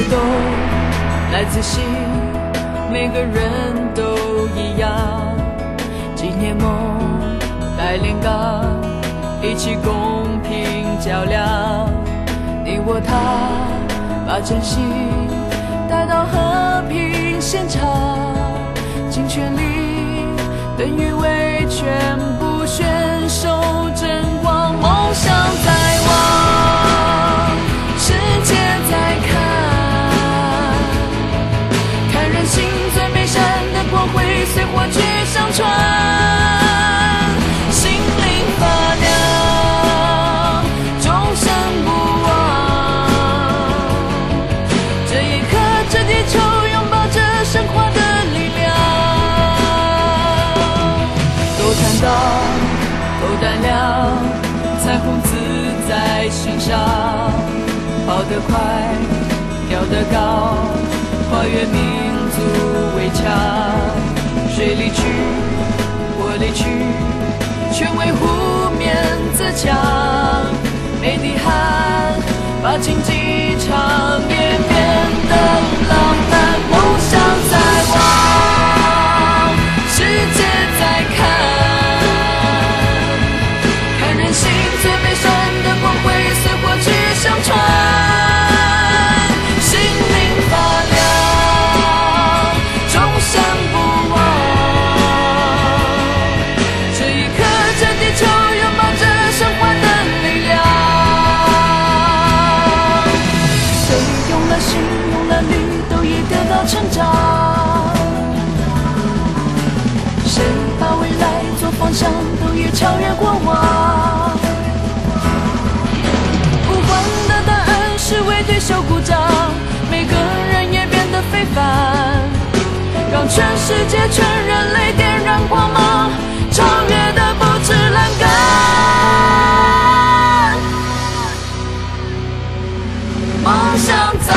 都来自心，每个人都一样。纪念梦，带炼钢，一起公平较量。你我他，把真心带到和平现场，尽全力等于为全部选手争光。梦想在望，世界在看，看人性最美善的光辉随火炬上传，心灵发亮，终身不忘。这一刻，这地球拥抱着神话的力量。都看到，够胆量，彩虹自在心上。跑得快，跳得高，跨越民族围墙。水里去，火里去，全为湖面自强。没滴汗，把竞技场也变得浪漫。梦想在望，世界在看，看人性最美善的光辉随火炬相传。成长，谁把未来做方向，都已超越过往。不换的答案是为对手鼓掌，每个人也变得非凡，让全世界、全人类点燃光芒，超越的不止栏杆。梦想在